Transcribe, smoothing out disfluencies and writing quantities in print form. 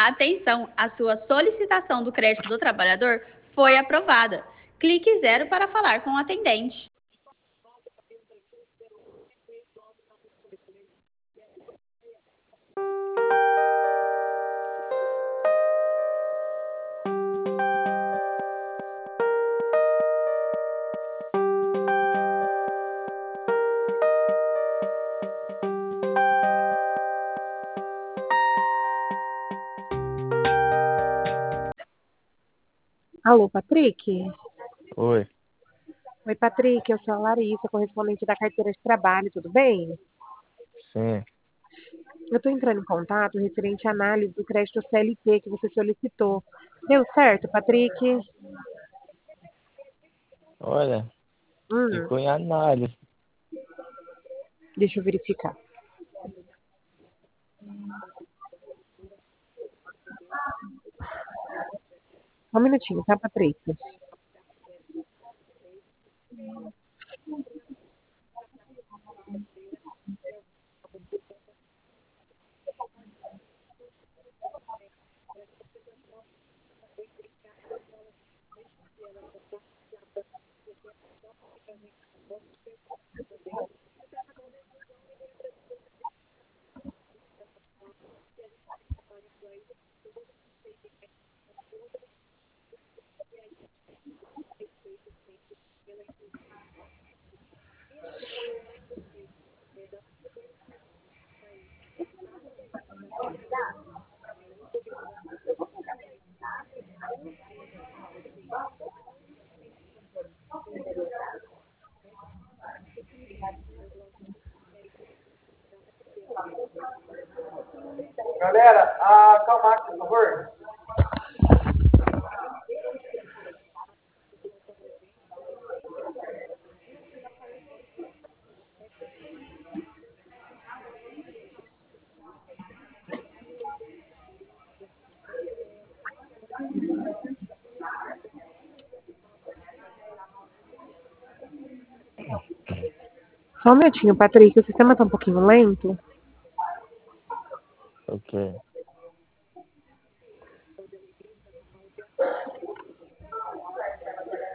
Atenção, a sua solicitação do crédito do trabalhador foi aprovada. Clique 0 para falar com o atendente. Alô, Patrick? Oi, Oi, Patrick, eu sou a Larissa, correspondente da carteira de trabalho, tudo bem? sim. Eu estou entrando em contato referente à análise do crédito CLT que você solicitou. Deu certo, Patrick? Olha, Hum, ficou em análise. deixa eu verificar. Só um minutinho, tá, Patrick? Galera, acalmar aqui, por favor. Só um minutinho, Patrick, o sistema tá um pouquinho lento. Ok.